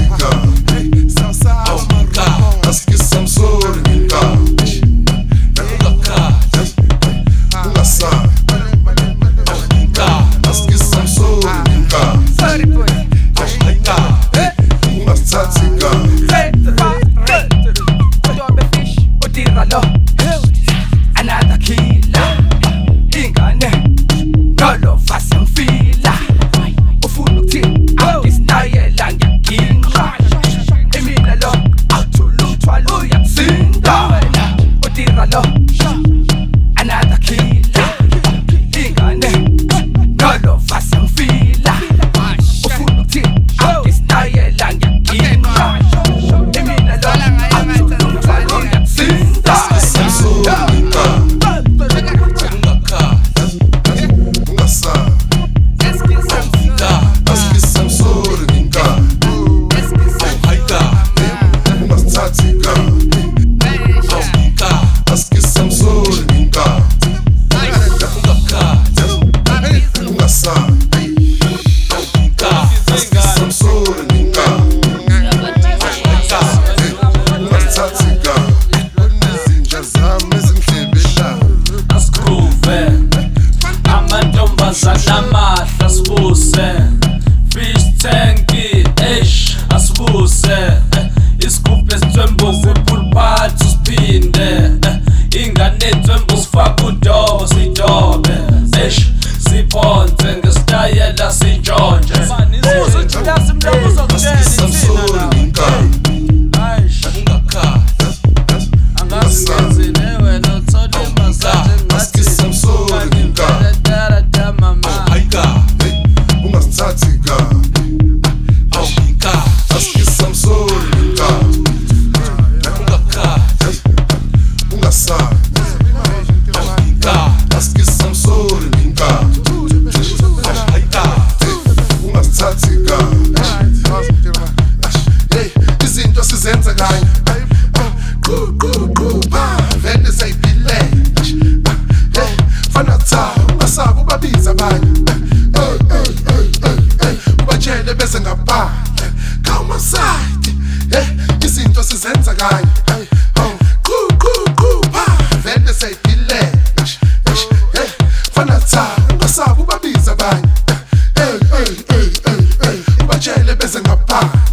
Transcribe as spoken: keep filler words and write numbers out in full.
Namahla sibuse fish tanki eish asibuse isigubhu esithwembu full party siphinde ingane ethwembu sifaka udobo sidobe eish siphonse ngesitayela sintshontshe uze njula simlomo uzokutshela insina aish ungakhala angazi newe no thole masaje ngathi samsuri ngaka Ungasithathika awunka asikisa msolika ungakhala ungasabi awunka asikisa msolika ungasithathika hey izinto sizenza kanye vele sayibhile hey fana tha ungasabi ubabiza abanye ubajele bese ngaphandle kama side eh izinto sizenza kanye qhu qhu qhu vele sayidile eh fana tha ungasabi ubabiza abanye eh eh eh ubajele bese ngaphandle